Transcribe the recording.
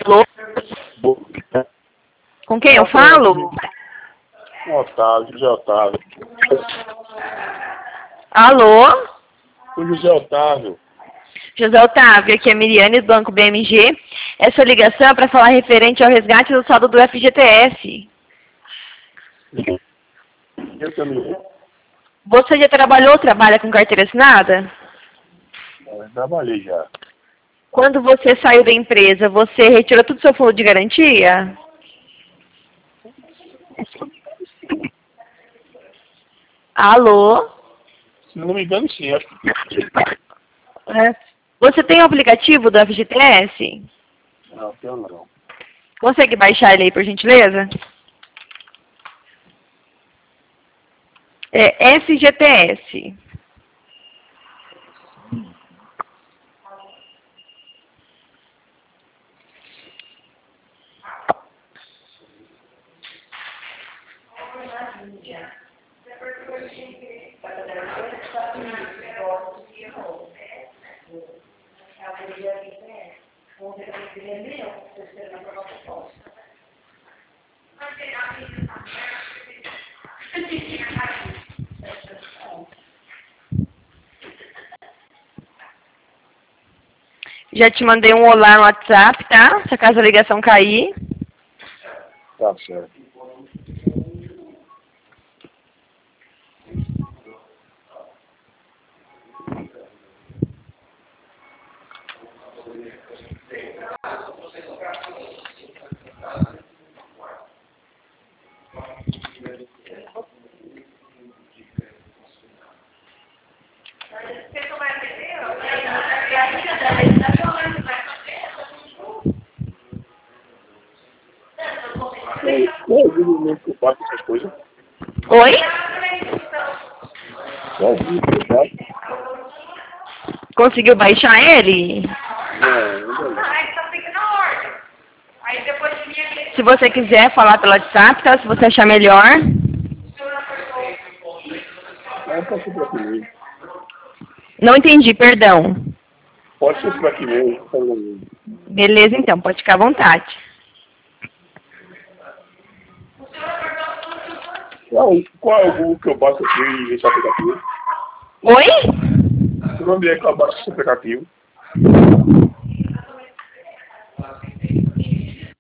Alô? Com quem eu falo? Otávio, José Otávio. Alô? O José Otávio. José Otávio, aqui é a Miriane do Banco BMG. Essa ligação é para falar referente ao resgate do saldo do FGTS. Eu também. Você já trabalha com carteira assinada? Trabalhei já. Quando você saiu da empresa, você retirou todo o seu fundo de garantia? Alô? Se não me engano, sim. Acho que... Você tem o aplicativo do FGTS? Não, eu não. Consegue baixar ele aí, por gentileza? É FGTS. Já te mandei um olá no WhatsApp, tá? Se acaso a ligação cair. Tá certo. Qual é o vídeo que eu faço essas coisas? Oi? Qual é o vídeo que eu faço? Conseguiu baixar ele? Não, ainda não. Se você quiser falar pelo WhatsApp, tá? Se você achar melhor. Não, pode ser por aqui mesmo. Não entendi, perdão. Pode ser por aqui mesmo. Beleza, então. Pode ficar à vontade. Qual é o Google que eu baixo aqui nesse aplicativo? Oi? O nome é que eu baixo esse aplicativo?